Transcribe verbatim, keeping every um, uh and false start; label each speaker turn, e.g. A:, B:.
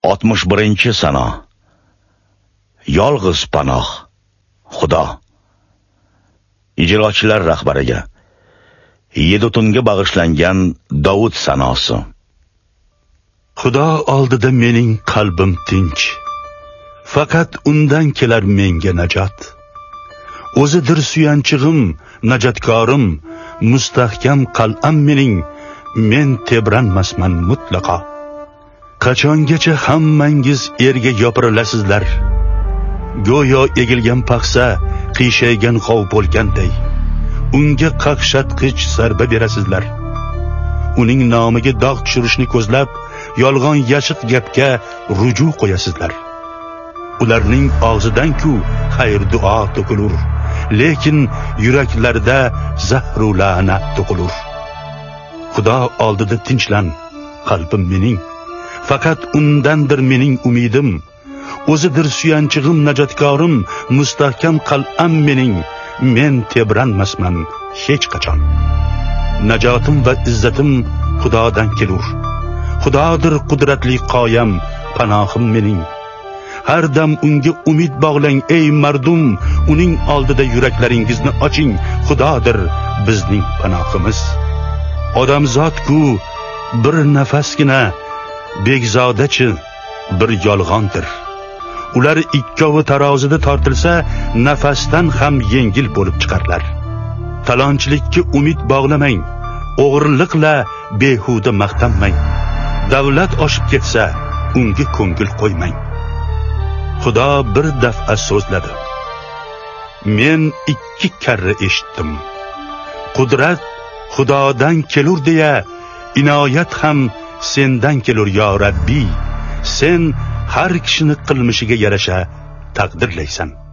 A: oltmish birinchi Sano. Yolg'iz panoh Xudo. Ijrochilar rahbariga Yedutunga bag'ishlangan Davud sanosi.
B: Xudo oldida mening qalbim tinch. Faqat undan kelar menga najot. O'zidir suyanchig'im, najotkorim, mustahkam qal'am mening, men tebranmasman mutlaqo. Qachongacha hammangiz erga yopirilasizlar? Go'yo egilgan paxsa, qiyshaygan g'ov bo'lganday, unga qaqshatqich zarba berasizlar. Uning nomiga dog' tushirishni ko'zlab, yolg'on yashiq gapga ruju qo'yasizlar. Ularning og'zidan-ku xayr duo to'kilur, lekin yuraklarida zahru la'nat to'qilur. Xudo oldida tinchlan, qalbim mening, faqat undandir mening umidim. O'zidir suyanchig'im, najotkorim, mustahkam qal'am mening, men tebranmasman hech qachon. Najotim va izzatim Xudodan kelur. Xudodir qudratli qoyam, panohim mening. Har dam unga umid bog'lang ey mardum, uning oldida yuraklaringizni oching, Xudodir bizning panohimiz. Odamzod-ku bir nafasgina, begzodachi bir yolg'ondir. Ular ikkovi tarozida tortilsa, nafasdan ham yengil bo'lib chiqarlar. Talonchilikka umid bog'lamang, o'g'irlikla behuda maqtanmang. Davlat oshib ketsa, unga ko'ngil qo'ymang. Xudo bir daf'a so'zladi. Men ikki karra eshitdim. Qudrat Xudodan kelur deya, inoyat ham sendan kelur yo Rabbiy. Sen har kishini qilmishiga yarasha taqdirlaysan.